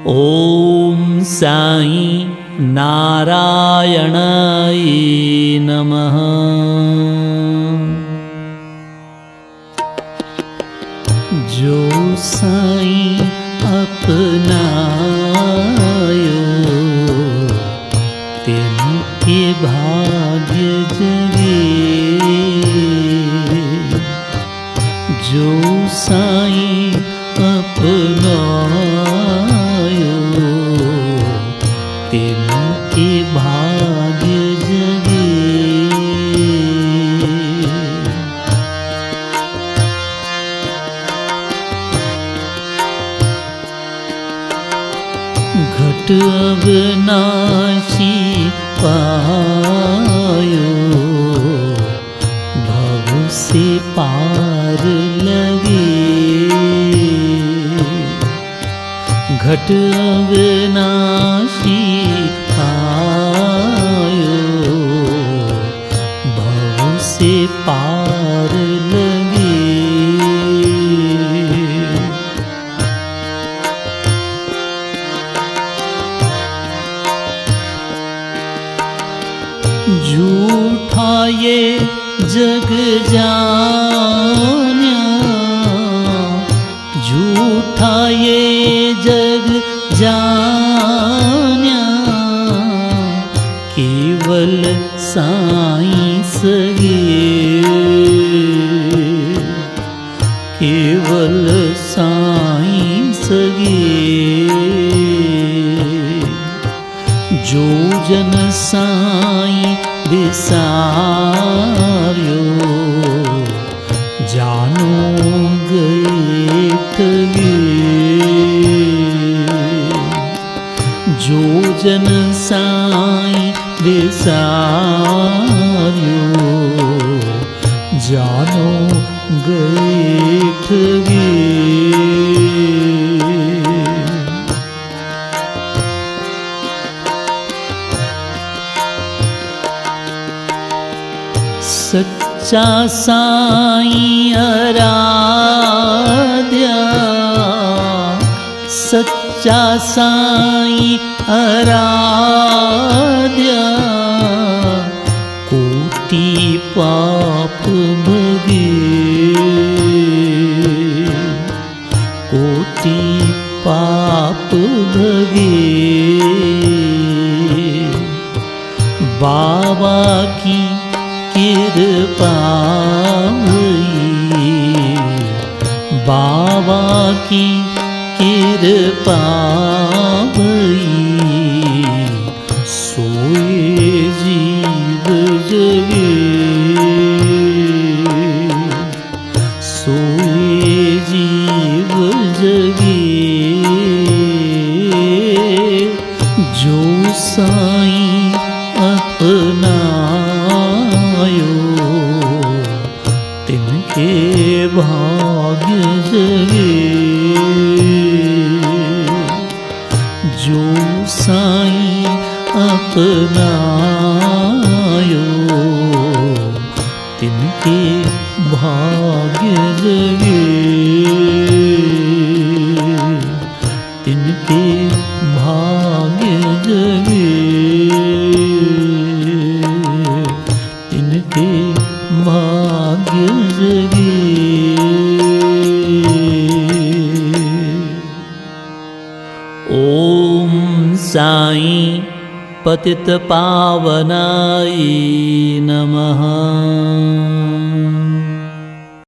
ॐ साई नारायणाय नमः। जो साई अपनायो तिनके भाग्य जगे। जो साई अपनायो तिनके भाग्य जगे। घट अविनाशी पायो भव से पार लगे। घट अविनाशी पायो भव से पार लगे। झूठा ये जग जान्या, झूठा ये जग जान्या, केवल साईं सगे। केवल साईं सगे। जो जन साईं विसार्यो जानो गए ठगे। जो जन साईं विसार्यो जानो गए ठगे। सच्चा साईं आराध्या, सच्चा साईं आराध्या, कोटि पाप भगे। कोटि पाप भगे। बाबा की कृपा हुई, बाबा की कृपा हुई, सोए जीव जगे। सोए जीव जगे। जो साईं अपनायो तिनके भाग्य जगे। जो साईं अपनायो तिनके भाग्य जगे। तिनके भाग्य जगे। तिनके भाग्य जगे। ओम साईं पतित पावनाय नमः।